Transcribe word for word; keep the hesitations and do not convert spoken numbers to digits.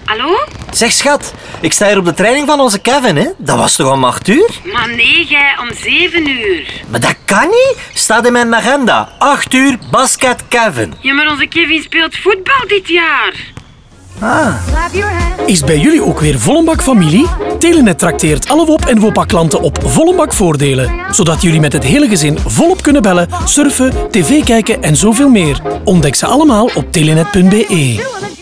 Hallo? Zeg schat, ik sta hier op de training van onze Kevin, hè? Dat was toch om acht uur? Maar nee, jij om zeven uur. Maar dat kan niet. Staat in mijn agenda. acht uur, basket Kevin. Ja, maar onze Kevin speelt voetbal dit jaar. Ah. Is bij jullie ook weer Vollenbak familie? Telenet trakteert alle W O P en WOPA-klanten op Vollenbak voordelen. Zodat jullie met het hele gezin volop kunnen bellen, surfen, tv kijken en zoveel meer. Ontdek ze allemaal op telenet punt be.